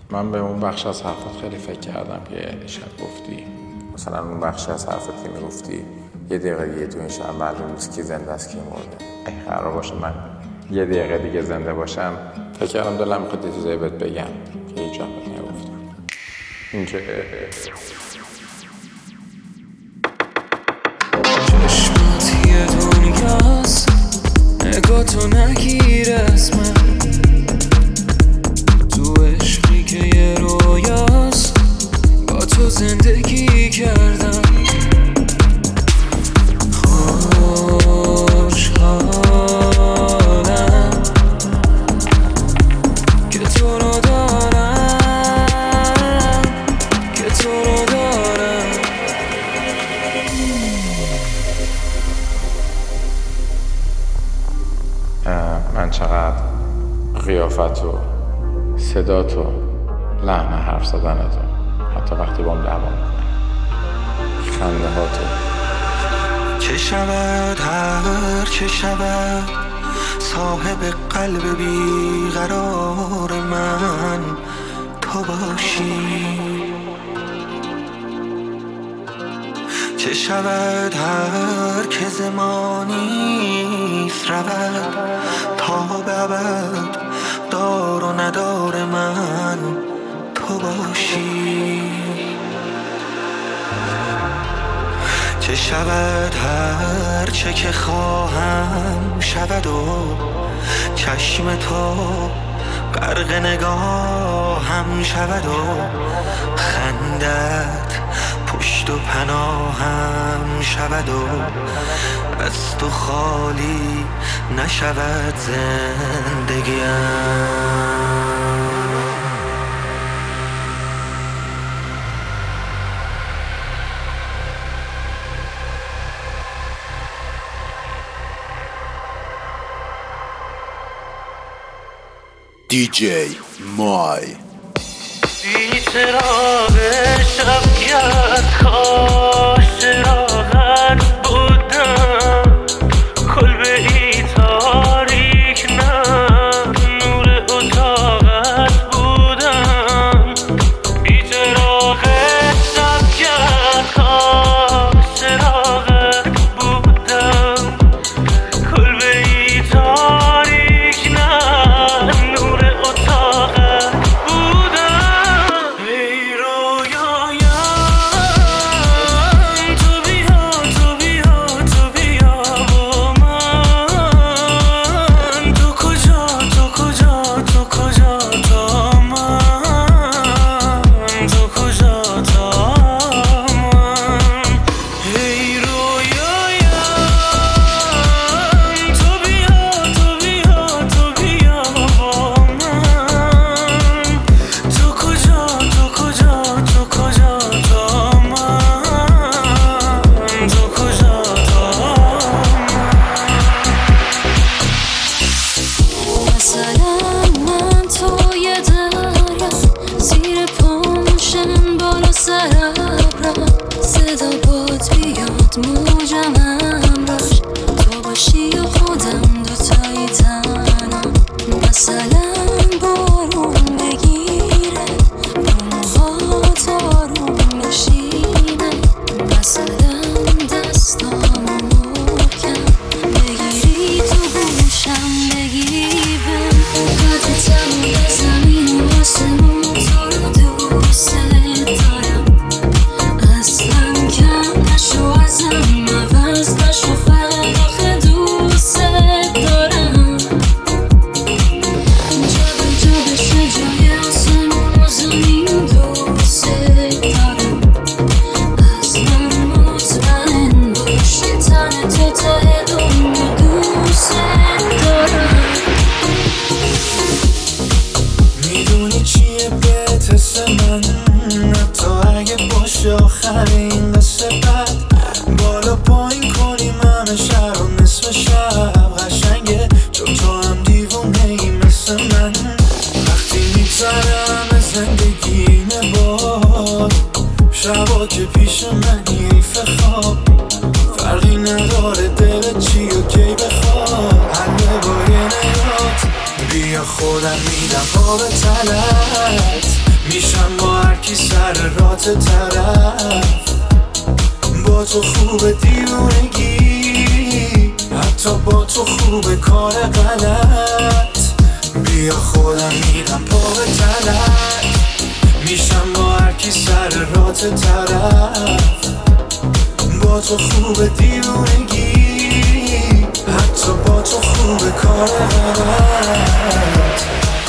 من به اون بخش از حرفت خیلی فکر کردم که شب گفتی، مثلا اون بخش از حرفت که میگفتی یه دقیقه دیگه تو این شهر معلوم نیست کی زنده است کی مرده. اگه قرار باشه من یه دقیقه دیگه زنده باشم، فکر کردم دلم میخواد یه چیزایی بهت بگم که هیچ وقت نگفتم. اینکه چشمات یه دنیاست، نگاه تو نگیر از من، تو عشقی که یه رویاست، با تو زندگی کردم. خوشحالم که تو رو دارم، که تو رو دارم. من چقدر قیافت و صدات و لحن حرف زدنت و حتی وقتی با هم دعوا میکنم خنده هاتو چه شود هر چه شود، صاحب قلب بیقرار من تو باشی. چه شود هر که زمانیست رود، تا به ابد دار و ندار من تو باشی. چه شود هر چه که خواهم شود و چشم تو غرق نگاهم شود و خندت پشت و پناهم شود و از تو خالی نشود زندگیم. DJ مای بی چراغ شب کرد، کاش چراغت بودم، کلبه ای تاریک نه نور اتاقت بودم. بی چراغ شب کرد، کاش چراغت بودم، کلبه ای تاریک نه نور اتاقت بودم. ای رویایم تو بیا، تو بیا، تو بیا با من. تو کجا، تو کجا، تو کجا تا من، تو کجا تا من. ای رویایم تو بیا، تو بیا، تو بیا با من. تو کجا، تو کجا، تو کجا تا من، تو کجا تا من. مثلا من توی دریا، زیر پاموشم بالا سرابرم، صدا باد بیاد موجم همراش، تو باشی و خودم دوتایی تنها. مثلا بارون بگیره رو موهات آروم بشینه، مثلا دستامو محکم بگیری تو گوشم بگی بهم، قدرتم به زمین و آسمون تو رو دوست دارم. اصلا کم نشو ازم، عوض نشو فقط آخه دوست دارم. جا به جا بشه جای آسمون و زمین دوست دارم. اصلا مطمئن باش که تن تو ته دنیا دوست دارم. میدونی چیه بهت حس من، حتی اگه باشه آخرین قصه بد، بالا پایین کنیم همه شهر و نصف شب قشنگه، چون تو هم دیوونه ای مثل من. وقتی میگذرم از زندگیمه باد، شبا که پیش منی حیف خواب، فرقی نداره دلت چی و کی بخواد، حله با یه نگات بیا خودم میدم آب تلت، میشم با هرکی سر رات طرف. با تو خوبه دیوونگی، حتی با تو خوبه کار غلط. بیا خودم میرم پا به تلک. میشم با هرکی سر رات طرف. با تو خوبه دیوونگی، حتی با تو خوبه کار غلط.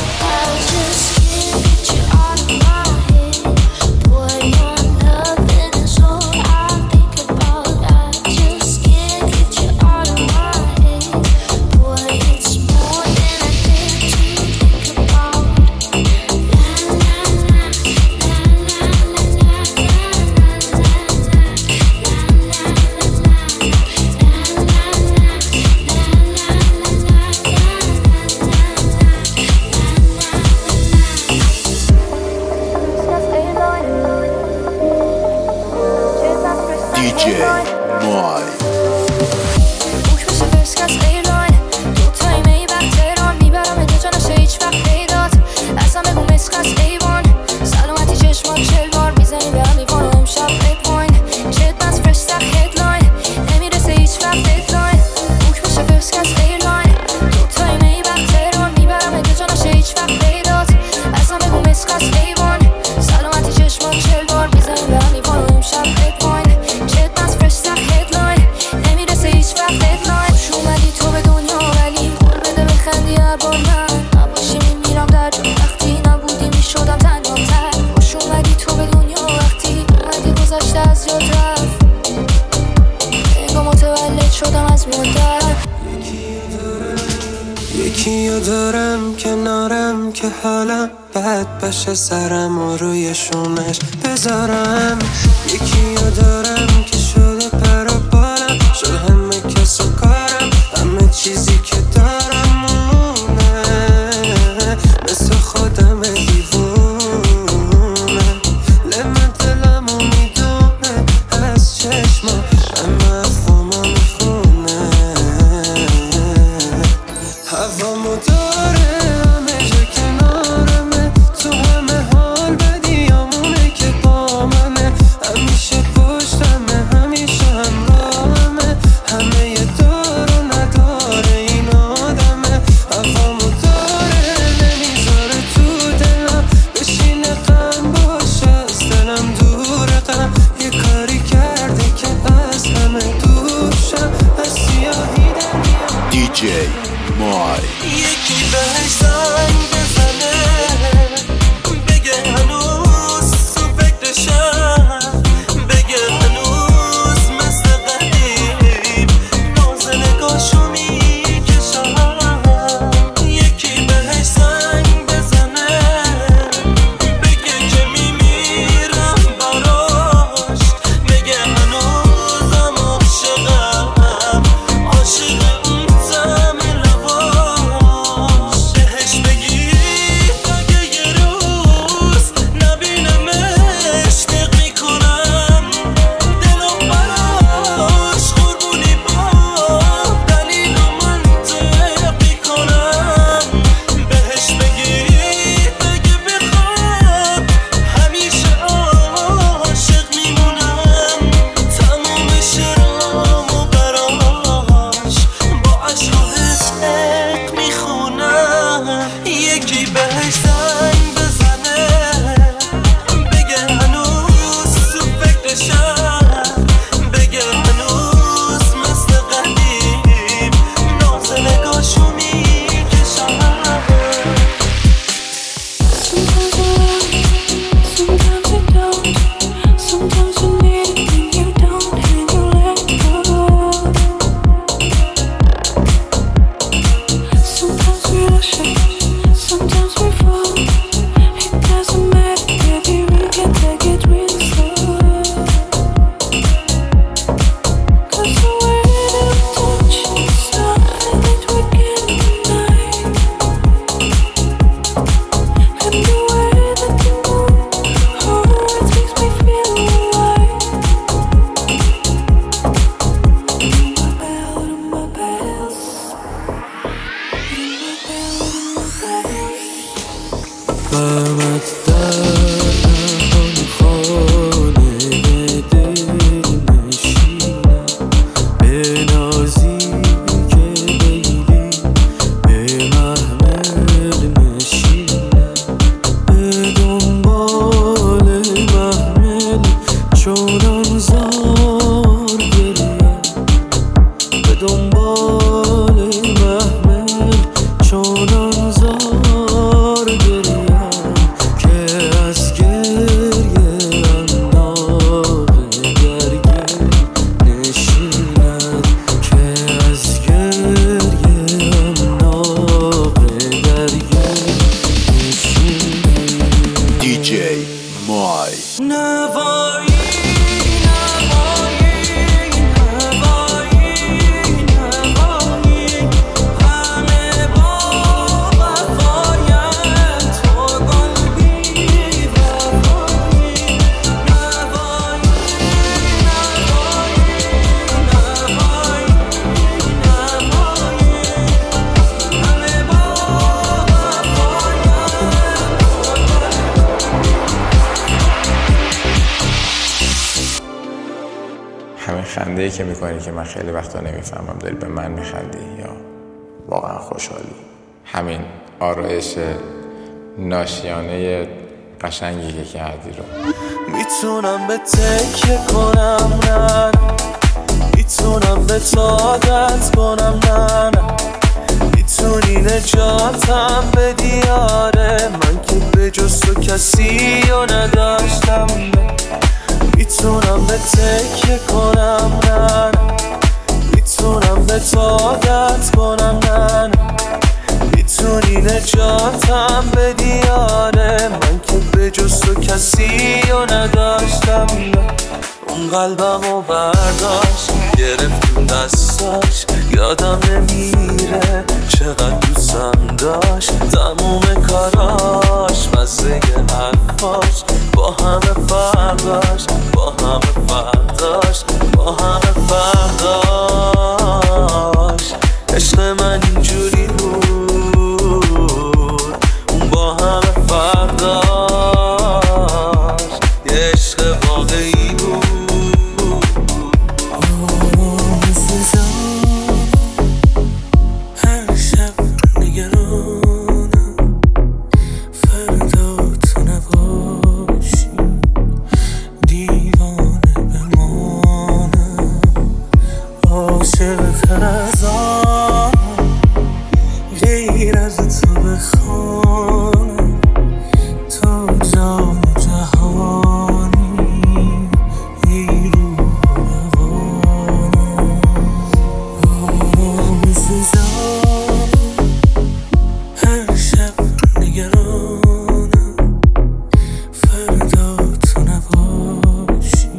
یکیو دارم کنارم که حالم بد بشه، سرم و روی شونش بذارم. یکیو دارم که شده پر و بالم، شده همه کس و کارم، همه چیزی که دارم مونه، مثل خودم دیوونه. لمن دلمو میدونه از چشما، اما افهمو میخونه. هوامو داره همه جا کنارمه، تو همه حال بدیامونه که با منه. همیشه پشتمه، همیشه همراهمه، همه یه دار و نداره این آدمه. هوامو داره نمیذاره تو دلم بشینه، غم باشه از دلم دوره. غم یه کاری کرده که از همه دورشم، از سیاهی در میام. دیجی مای یکی بهش زنگ بزنه، بگه هنوز تو فکرشم، بگه هنوز مثل قدیم ناز نگاهشو میکشم. یکی بهش زنگ بزنه، بگه که میمیرم براش، بگه هنوزم عاشقم، عاشق اون طعم لباش. بهش بگی اگه یه روز نبینمش دق میکنم، دلم براش قربونی با دلیل و منطق میکنم. بهش بگی اگه بخواد همیشه عاشق میمونم، تموم شعرامو براش با عشق و حسق میخونم. یکی بهش زنگ بزنه، بگه هنوز تو فکرشم، بگه هنوز مثل قدیم ناز نگاهشو میکشم. Sometimes I don't. Sometimes you need it and you don't, and you let go. Sometimes we rush it, sometimes we fall. It doesn't matter, baby, we can take it real slow. 'Cause the way that we touch is something that we can't deny. And the way همین خنده‌ای که میکنی که من خیلی وقتا نمیفهمم داری به من میخندی یا واقعا خوشحالی. همین آرایش ناشیانه قشنگی که کردی رو میتونم به تکیه کنم نه، میتونم به عادت کنم نه، میتونی نجاتم بدی آره، من که به جز تو کسی رو نداشتم. میتونم به تکیه کنم نه، میتونم به عادت کنم نه، میتونی نجاتم بدی آره، من که به جز تو کسی رو نداشتم. اون قلبم رو برداشت گرفتیم دستاش، یادم نمیره چقدر دوستم داشت، تموم کاراش مزه حرفاش، با همه فرداش با همه فرداش با همه فرداش. عشق من اینجوری بود اون با همه فرداش، یه عشق واقعی بود. هر شب نگرانم فردا تو نباشی، دیوانه بمانم عاشق تر از آن، غیر از تو بخوانم تو جان جهانی، ای روح روانم. هر شب نگرانم فردا تو نباشی،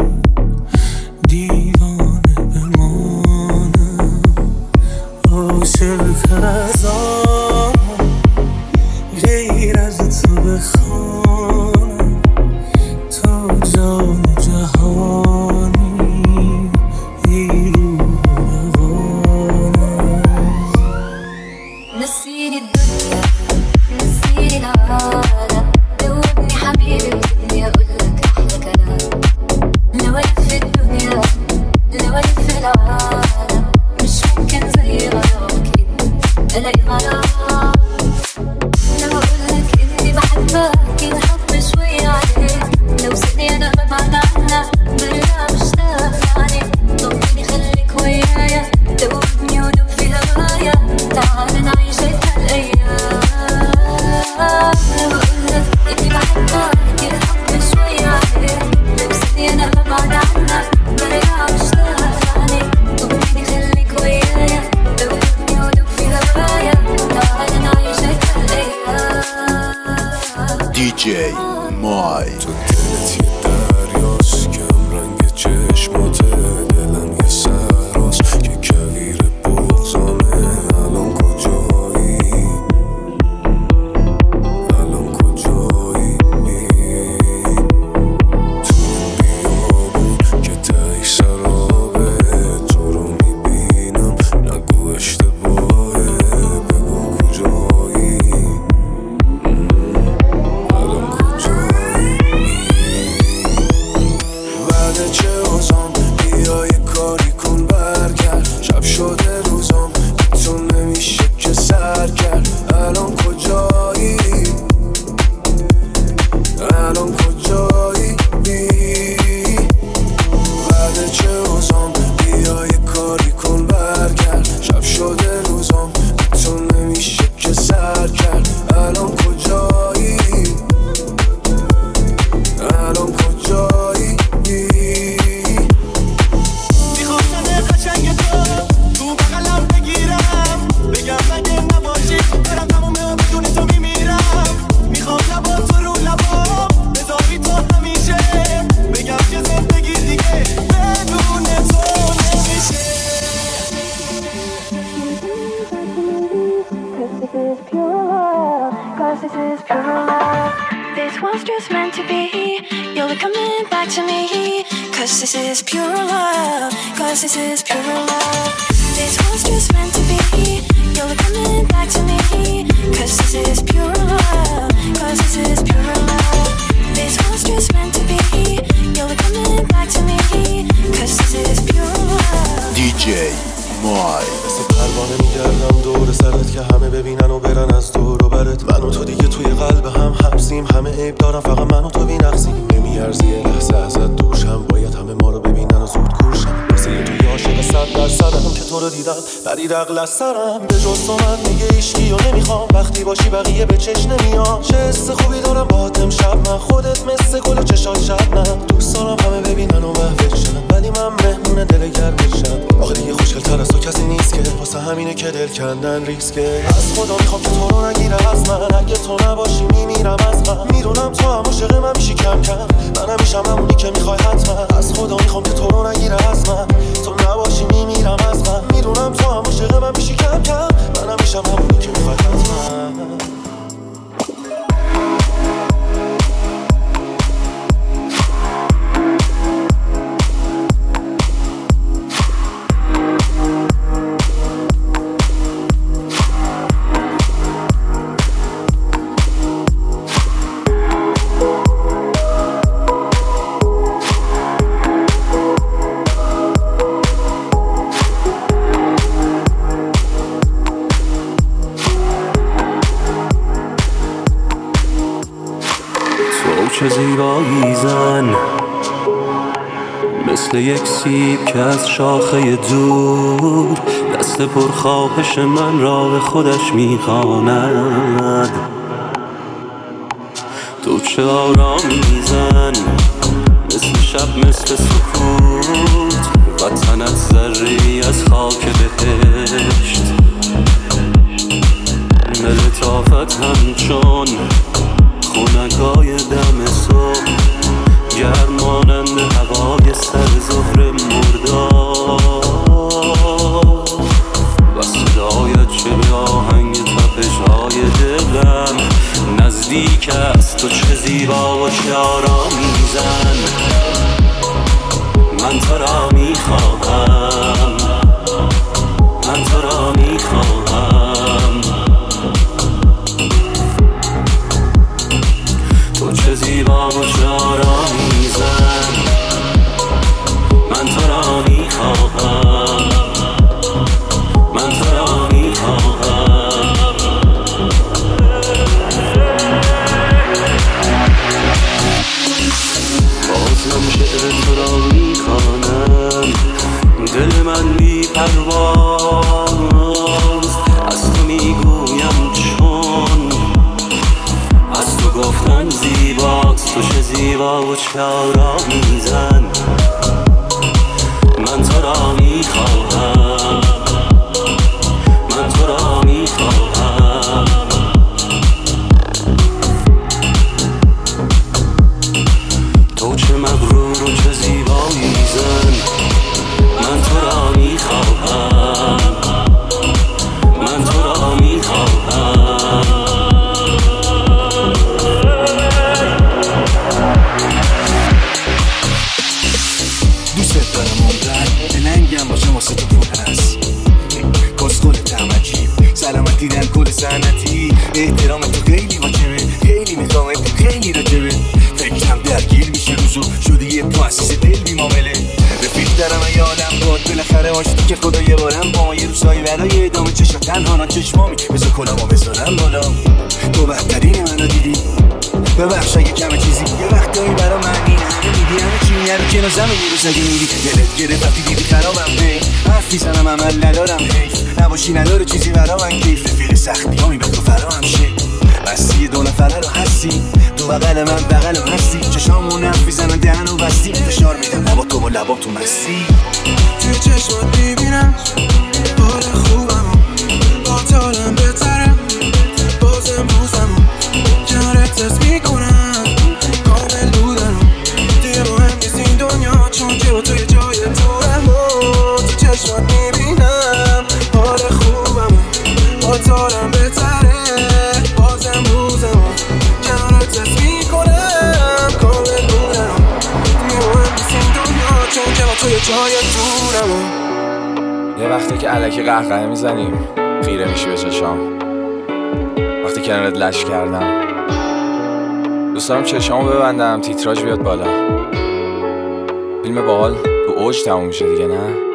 دیوانه بمانم عاشق تر از آن، غیر از تو بخوانم تو جان جهانی، ای روح روانم. نسيني الدنيا نسيني العالم، دوبني حبيبي بدي اقولك احلى كلام. لو الف الدنيا لو الف العالم، مش ممكن زي غرامك الاقي غرام. لو اقولك اني بحبك الحب شوي عليك، لو ثانية انا ببعد عنك برجع مشتاق عليك. ضمني خليك ويايا دوبني ودوب في هوايا، تعال نعيش هالايام. لو اقولك اني بحبك الحب شوي عليك، لو ثانية انا ببعد عنك برجع مشتاق عليك. ضمني خليك ويايا دوبني ودوب في هوايا، تعال نعيش هالايام. DJ مای تو دلت یه دریاست، کم رنگ چشمات دلم یه سراست که کویر بغضامه. الان کجایی الان کجایی؟ تو بیابون که تایی سرابه، تو رو میبینم نگو اشتباهه، بگو کجایی الان کجایی؟ الان کجایی بعد چه اوزام بیا یه کاری کن برگرد شب شده روزام تو نمیشه که سر کرد الان کجایی الان کجایی میخواستم قشنگ تو بغلم بگیرم بگم مگه نباشی برم تمومه بدون تو میمیرم میخوام لبا تو رو لبا بذاری تو همیشه بگم که زندگی دیگه بدون تو نمیشه Cause this is pure love. This was just meant to be. You'll be coming back to me. Cause this is pure love. Cause this is pure love. This was just meant to be. You'll be coming back to me. Cause this is pure love. Cause this is pure love. This was just meant to be. You'll be coming back to me. Cause this is pure love. DJ مای مثل پروانه میگردم دور سرت که همه ببینن و برن از دور و برت من و تو دیگه توی قلب هم حبسیم همه عیب دارم فقط من و تو بی‌نقصیم نمیارزی یه لحظه ازت دوشم باید همه ما رو ببینن و زود کورشم واسه یه توی عاشق 100% که تو رو دیدم پرید عقل از سرم به جز تو من دیگه عشقی و نمیخوام وقتی باشی بقیه به چش نمیان چه حس خوبی دارم باهات امشب من خودت مثل گل چشات شبنم دوست دارم همه ببینن و محوشن ولی من مهمون دل گرمشم آخه دیگه خوشگل‌تر از تو کسی نیست که واسه همینه که دل کندن ریسکه از خدا میخوام که تو رو نگیره از من اگه تو نباشی میمیرم از غم میدونم تو هم عاشق من میشی کم کم منم میشم همونی که میخوای حتما از خدا میخوام که تو رو نگیره از من تو نباشی میمیرم از غم میدونم تو هم عاشق من میشی کم کم منم میشم همونی که میخوای حتما چه زیبایی زن مثل یک سیب که از شاخه دور دست پرخواهش من را به خودش میخواند تو چه آرامی زن مثل شب مثل سکوت وطنت ذره‌ای از خاک بهشت لطافت همچون خونگای دم صبح گرمانند هوای سر ظهر مرداد و صدایت چه به آهنگ تپش‌های دلم نزدیک است تو چه زیبا و چه آرامی زن من تو را میخواهم من تو را میخواهم تو چه زیبا و چه آرامی زن من تو را میخواهم من تو را میخواهم بازم شعر تو را میخوانم دل من بی پرواز از تو میگویم چون از تو گفتن زیباست تو چه زیبا و چه آرامی زن من تو را میخواهم من تو را میخواهم تو چه مغرور و چه زیبایی زن من تو را میخواهم من تو را میخواهم دوست دارم عمرن دلنگم باشم واسه تو پر هست کسکل تمجیم سلامتی در کل سنتی احترام تو خیلی واجبه خیلی میخوامت خیلی راجبه فکرم درگیر میشه روزو شده یه مؤسسه دل بیمامله رفیق دارم ای آدم باد بالاخره آشتی که خدا یه بارم با ما یه روزایی برای ادامه چشم تنها چشمامی بذار کلامو بذارم بالا تو بهترین منو دیدی ببخش اگه کمه چیزی یه وقتایی برا منی همه میدی همه چی میاره کنار زمین یه روز اگه میری دلت گرفت وقتی دیدی خرابم هی حرف میزنم عمل ندارم حیف نباشی نداره چیزی برا من کیف رفیق سختی هامی به تو فراهم شه بستی دو نفره رو هستی تو بغل من بغلم هستی چشامون حرف میزنن دهنو بستی فشار میدم لبا تو و لبا تو مستی توی چشمات میبینم حال خوبمو با تالم بهتره بازم روزمو کنارت تست میکنم کامل بودنو دیگه مهم نیست این دنیا چون که با توی جای دورم و تو چشمات میبینم حال خوبمو با تالم بهتره بازم روزمو کنارت تست میکنم کامل بودنو دیگه مهم نیست این دنیا چون که با توی جای دورمو یه وقتی که الکی قهقه میزنیم خیره میشی به چشام وقتی کنارت لش کردم دوست دارم چشامو ببندم تیتراژ بیاد بالا فیلم باحال تو اوج تموم میشه دیگه نه